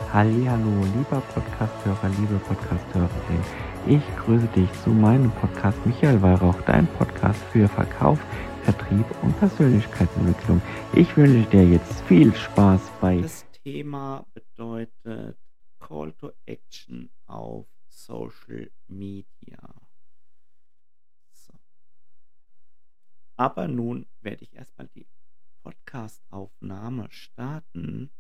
Hallihallo, lieber Podcasthörer, liebe Podcasthörerin. Ich grüße dich zu meinem Podcast Michael Weihrauch, dein Podcast für Verkauf, Vertrieb und Persönlichkeitsentwicklung. Ich wünsche dir jetzt viel Spaß bei. Das Thema bedeutet Call to Action auf Social Media. So. Aber nun werde ich erstmal die Podcast-Aufnahme starten.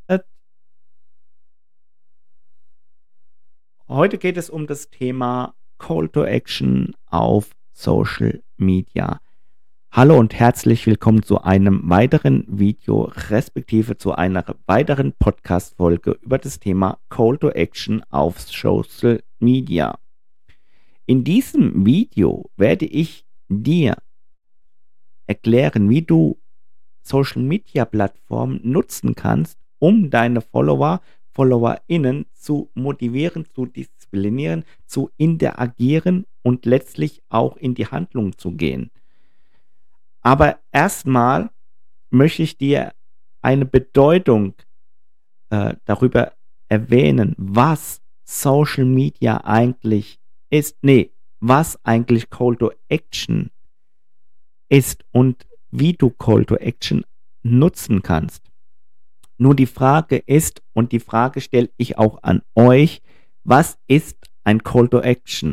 Heute geht es um das Thema Call to Action auf Social Media. Hallo und herzlich willkommen zu einem weiteren Video, respektive zu einer weiteren Podcast-Folge über das Thema Call to Action auf Social Media. In diesem Video werde ich dir erklären, wie du Social Media Plattformen nutzen kannst, um deine FollowerInnen zu motivieren, zu disziplinieren, zu interagieren und letztlich auch in die Handlung zu gehen. Aber erstmal möchte ich dir eine Bedeutung darüber erwähnen, was Social Media eigentlich ist. Was eigentlich Call to Action ist und wie du Call to Action nutzen kannst. Nur die Frage ist, und die Frage stelle ich auch an euch, was ist ein Call to Action?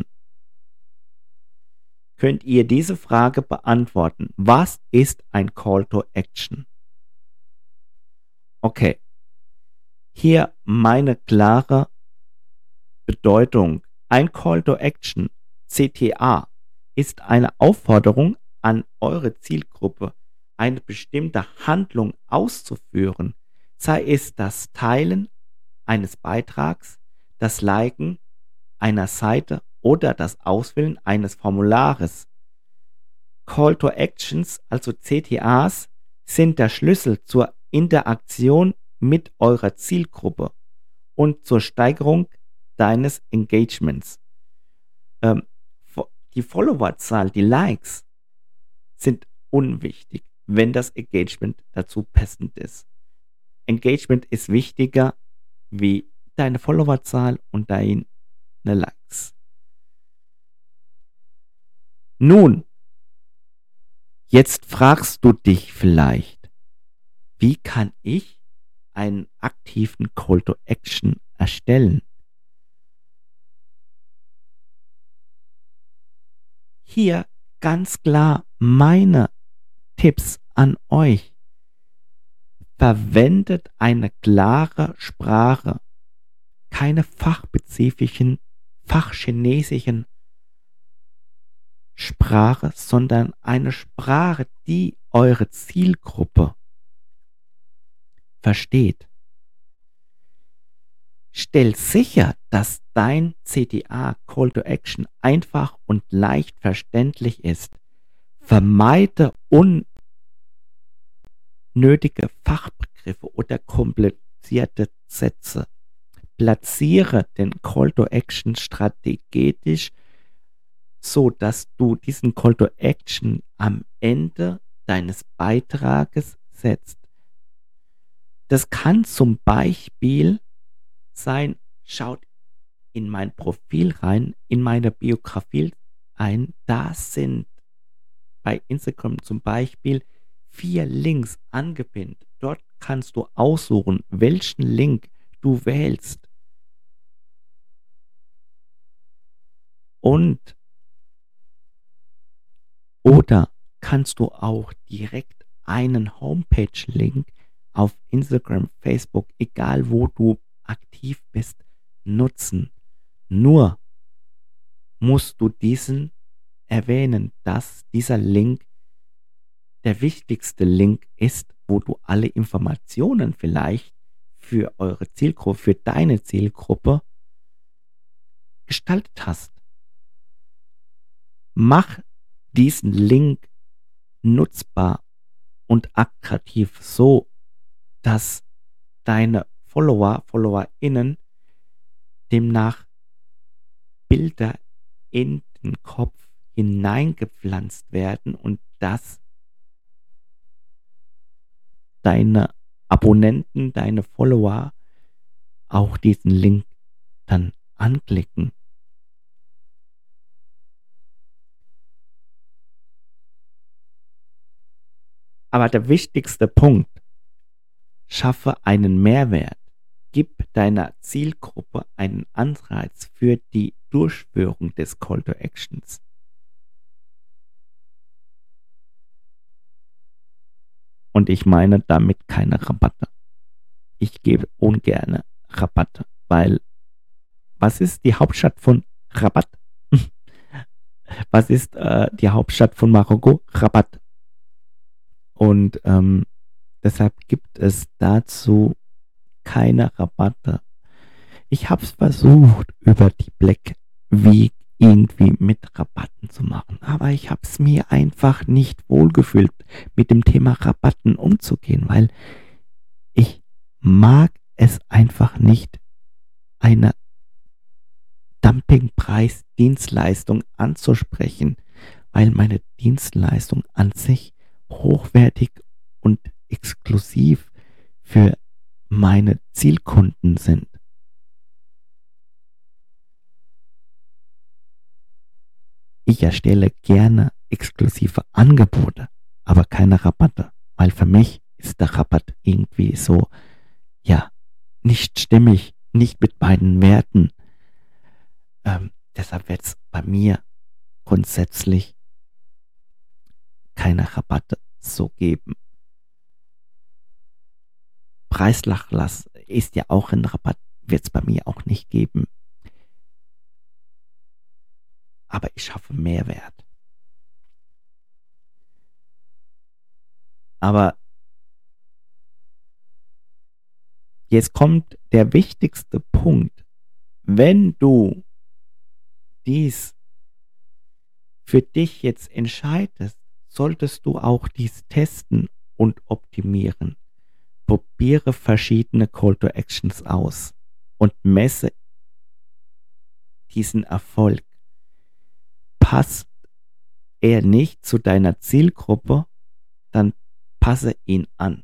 Könnt ihr diese Frage beantworten? Was ist ein Call to Action? Okay, hier meine klare Bedeutung. Ein Call to Action, CTA, ist eine Aufforderung an eure Zielgruppe, eine bestimmte Handlung auszuführen, sei es das Teilen eines Beitrags, das Liken einer Seite oder das Ausfüllen eines Formulares. Call to Actions, also CTAs, sind der Schlüssel zur Interaktion mit eurer Zielgruppe und zur Steigerung deines Engagements. Die Followerzahl, die Likes, sind unwichtig, wenn das Engagement dazu passend ist. Engagement ist wichtiger wie deine Followerzahl und deine Likes. Nun, jetzt fragst du dich vielleicht, wie kann ich einen aktiven Call to Action erstellen? Hier ganz klar meine Tipps an euch. Verwendet eine klare Sprache, keine fachspezifischen, fachchinesischen Sprache, sondern eine Sprache, die eure Zielgruppe versteht. Stell sicher, dass dein CTA Call to Action einfach und leicht verständlich ist. Vermeide unnötige Fachbegriffe oder komplizierte Sätze. Platziere den Call to Action strategisch, so dass du diesen Call to Action am Ende deines Beitrages setzt. Das kann zum Beispiel sein, schaut in mein Profil rein, in meine Biografie ein, da sind bei Instagram zum Beispiel 4 Links angepinnt. Dort kannst du aussuchen, welchen Link du wählst. Oder kannst du auch direkt einen Homepage-Link auf Instagram, Facebook, egal wo du aktiv bist, nutzen. Nur musst du diesen erwähnen, dass dieser Link der wichtigste Link ist, wo du alle Informationen vielleicht für eure Zielgruppe, für deine Zielgruppe gestaltet hast. Mach diesen Link nutzbar und attraktiv, so dass deine FollowerInnen demnach Bilder in den Kopf hineingepflanzt werden und dass deine Abonnenten, deine Follower auch diesen Link dann anklicken. Aber der wichtigste Punkt: Schaffe einen Mehrwert. Gib deiner Zielgruppe einen Anreiz für die Durchführung des Call to Actions. Und ich meine damit keine Rabatte. Ich gebe ungerne Rabatte, weil was ist die Hauptstadt von Rabat? Was ist die Hauptstadt von Marokko? Rabat. Und deshalb gibt es dazu keine Rabatte. Ich habe es versucht, über die Black Week irgendwie mit Rabatten zu machen, aber ich habe es mir einfach nicht wohlgefühlt, mit dem Thema Rabatten umzugehen, weil ich mag es einfach nicht, eine Dumpingpreis-Dienstleistung anzusprechen, weil meine Dienstleistung an sich hochwertig und exklusiv für meine Zielkunden sind. Ich erstelle gerne exklusive Angebote, aber keine Rabatte, weil für mich ist der Rabatt irgendwie so, ja, nicht stimmig, nicht mit meinen Werten. Deshalb wird es bei mir grundsätzlich keine Rabatte so geben. Preisnachlass ist ja auch ein Rabatt, wird es bei mir auch nicht geben. Aber ich schaffe Mehrwert. Aber jetzt kommt der wichtigste Punkt. Wenn du dies für dich jetzt entscheidest, solltest du auch dies testen und optimieren. Probiere verschiedene Call to Actions aus und messe diesen Erfolg. Passt er nicht zu deiner Zielgruppe, dann passe ihn an.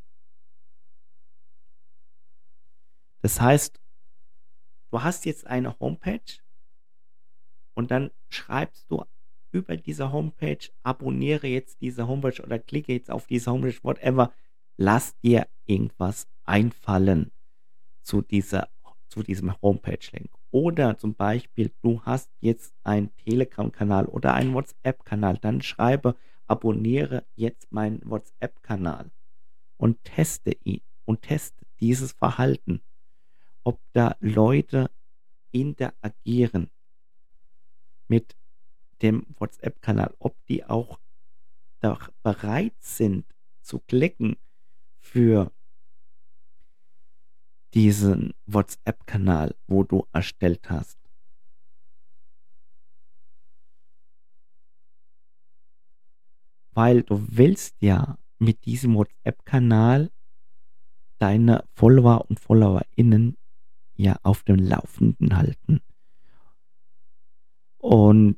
Das heißt, du hast jetzt eine Homepage und dann schreibst du über diese Homepage, abonniere jetzt diese Homepage oder klicke jetzt auf diese Homepage, whatever. Lass dir irgendwas einfallen zu diesem Homepage-Link. Oder zum Beispiel, du hast jetzt einen Telegram-Kanal oder einen WhatsApp-Kanal, dann schreibe, abonniere jetzt meinen WhatsApp-Kanal und teste ihn und teste dieses Verhalten, ob da Leute interagieren mit dem WhatsApp-Kanal, ob die auch da bereit sind zu klicken für diesen WhatsApp-Kanal, wo du erstellt hast. Weil du willst ja mit diesem WhatsApp-Kanal deine Follower und FollowerInnen ja auf dem Laufenden halten. Und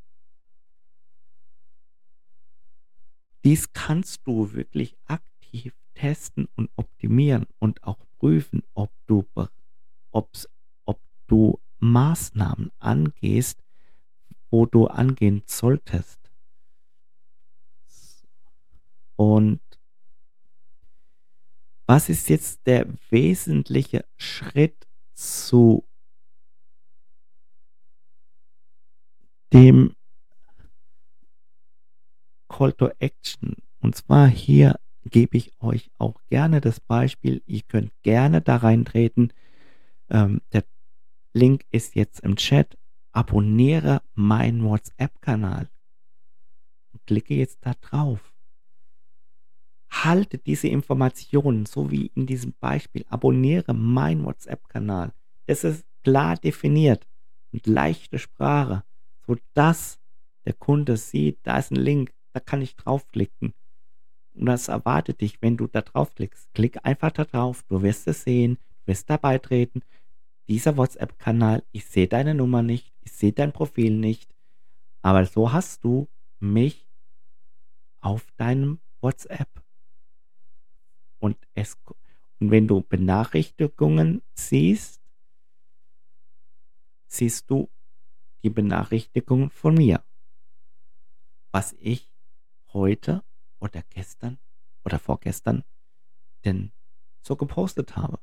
dies kannst du wirklich aktiv testen und optimieren und auch prüfen, ob du Maßnahmen angehst, wo du angehen solltest. Und was ist jetzt der wesentliche Schritt zu dem Call to Action? Und zwar hier gebe ich euch auch gerne das Beispiel. Ihr könnt gerne da reintreten. Der Link ist jetzt im Chat. Abonniere meinen WhatsApp-Kanal. Klicke jetzt da drauf. Halte diese Informationen, so wie in diesem Beispiel. Abonniere meinen WhatsApp-Kanal. Es ist klar definiert und leichte Sprache, sodass der Kunde sieht, da ist ein Link, da kann ich draufklicken. Und das erwartet dich, wenn du da draufklickst. Klick einfach da drauf, du wirst es sehen, du wirst da beitreten. Dieser WhatsApp-Kanal, ich sehe deine Nummer nicht, ich sehe dein Profil nicht, aber so hast du mich auf deinem WhatsApp. Und wenn du Benachrichtigungen siehst, siehst du die Benachrichtigung von mir, was ich heute oder gestern oder vorgestern denn so gepostet habe.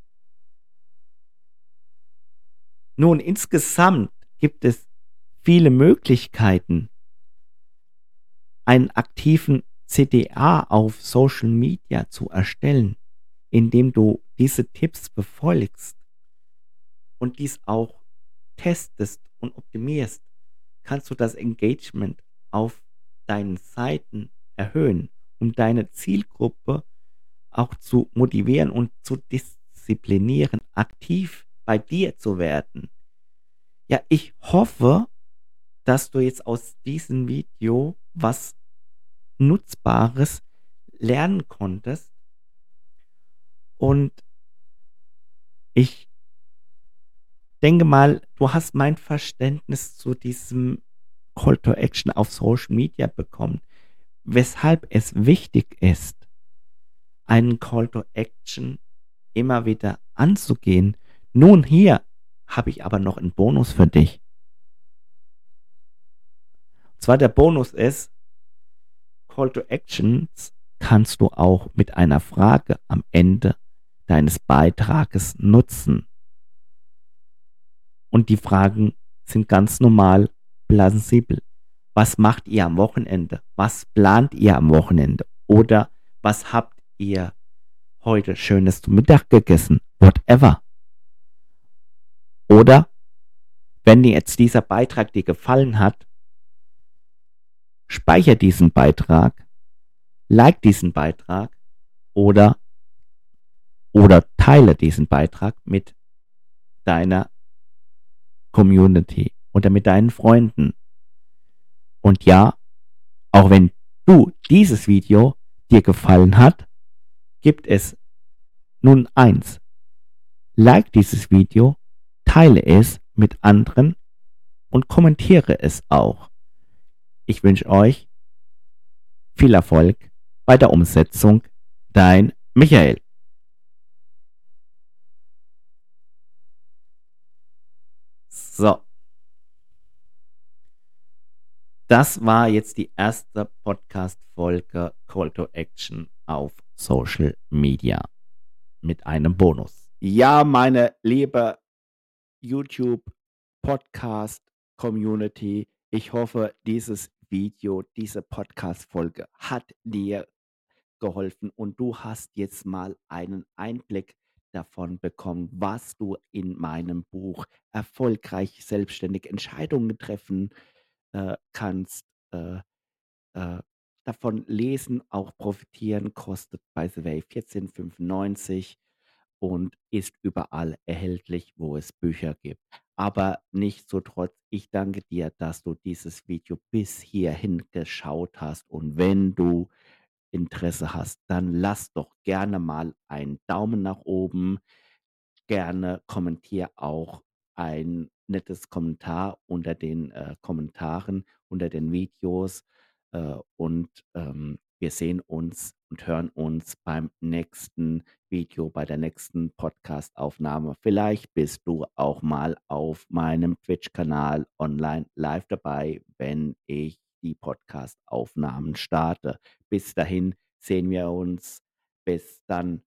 Nun, insgesamt gibt es viele Möglichkeiten, einen aktiven CTA auf Social Media zu erstellen, indem du diese Tipps befolgst und dies auch testest und optimierst, kannst du das Engagement auf deinen Seiten erhöhen, um deine Zielgruppe auch zu motivieren und zu disziplinieren, aktiv bei dir zu werden. Ja, ich hoffe, dass du jetzt aus diesem Video was Nutzbares lernen konntest und ich denke mal, du hast mein Verständnis zu diesem Call to Action auf Social Media bekommen, weshalb es wichtig ist, einen Call to Action immer wieder anzugehen. Nun, hier habe ich aber noch einen Bonus für dich. Und zwar der Bonus ist, Call to Actions kannst du auch mit einer Frage am Ende deines Beitrages nutzen. Und die Fragen sind ganz normal plausibel. Was macht ihr am Wochenende? Was plant ihr am Wochenende? Oder was habt ihr heute Schönes zum Mittag gegessen? Whatever. Oder wenn dir jetzt dieser Beitrag dir gefallen hat, speicher diesen Beitrag, like diesen Beitrag oder, oder teile diesen Beitrag mit deiner Community oder mit deinen Freunden. Und ja, auch wenn du dieses Video dir gefallen hat, gibt es nun eins. Like dieses Video, teile es mit anderen und kommentiere es auch. Ich wünsche euch viel Erfolg bei der Umsetzung. Dein Michael. So, das war jetzt die erste Podcast-Folge Call to Action auf Social Media mit einem Bonus. Ja, meine liebe YouTube Podcast Community, ich hoffe, dieses Video, diese Podcast-Folge hat dir geholfen und du hast jetzt mal einen Einblick davon bekommen, was du in meinem Buch erfolgreich selbstständig Entscheidungen treffen kannst. Äh, davon lesen, auch profitieren, kostet by the way 14,95 und ist überall erhältlich, wo es Bücher gibt. Aber nichtsdestotrotz, ich danke dir, dass du dieses Video bis hierhin geschaut hast. Und wenn du Interesse hast, dann lass doch gerne mal einen Daumen nach oben. Gerne kommentiere auch ein nettes Kommentar unter den Kommentaren, unter den Videos. Wir sehen uns und hören uns beim nächsten Video, bei der nächsten Podcast-Aufnahme. Vielleicht bist du auch mal auf meinem Twitch-Kanal online live dabei, wenn ich die Podcast-Aufnahmen starte. Bis dahin sehen wir uns. Bis dann.